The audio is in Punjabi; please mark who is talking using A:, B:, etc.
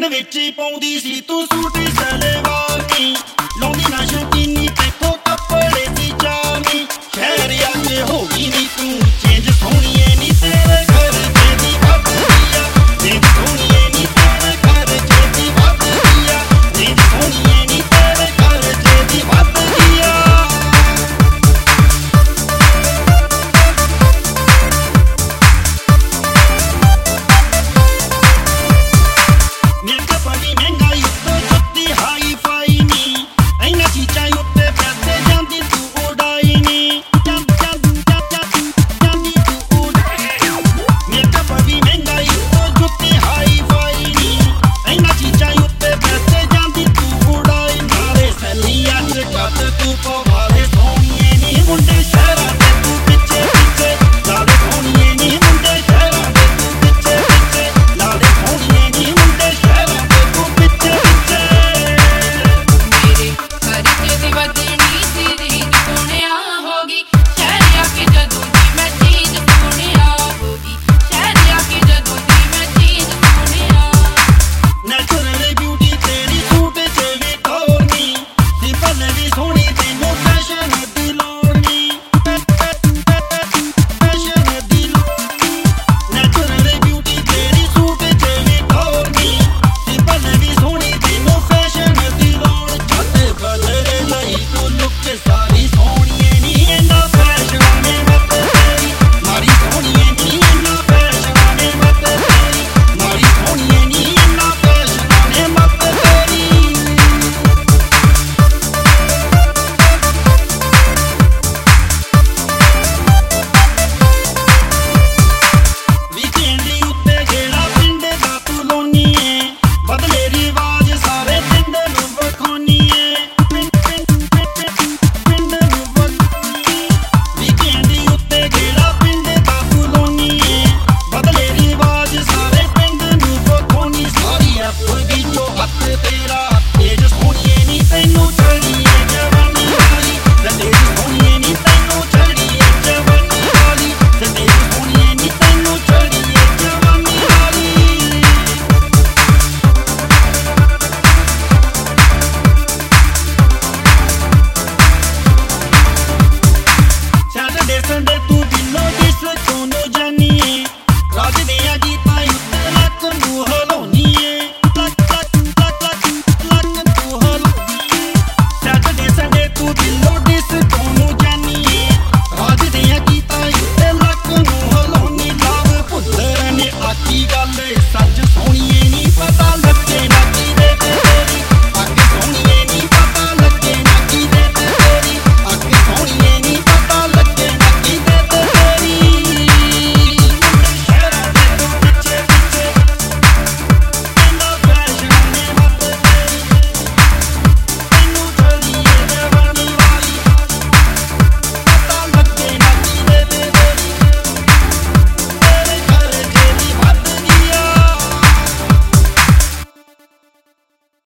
A: ਲੱਗਣ ਵਿੱਚ ਹੀ ਪਾਉਂਦੀ ਸੀ ਤੂੰ ਸੂਟ ਸਲਵਾਰ ਨੀ, ਲਾਉਂਦੀ ਨਾ ਸ਼ੌਕੀਨੀ ਤੈਥੋਂ ਕੱਪੜੇ ਦੀ ਚਾਨੀ। ਸ਼ਹਿਰ ਆ ਕੇ ਹੋ ਗਈ ਨੀ ਤੂੰ ਚੇਂਜ ਸੋਹਣੀਏ ਨੀ ਤੇਰੇ ਖਰਚੇ ਦੀ ਵੱਧਦੀ ਆ, ਚੇਂਜ ਸੋਹਣੀਏ ਨੀ ਤੇਰੇ ਖਰਚੇ ਦੀ ਵੱਧਦੀ ਆ, ਚੇਂਜ ਸੋਹਣੀਏ ਨੀ ਤੇਰੇ ਖਰਚੇ ਦੀ ਵੱਧਦੀ ਆ।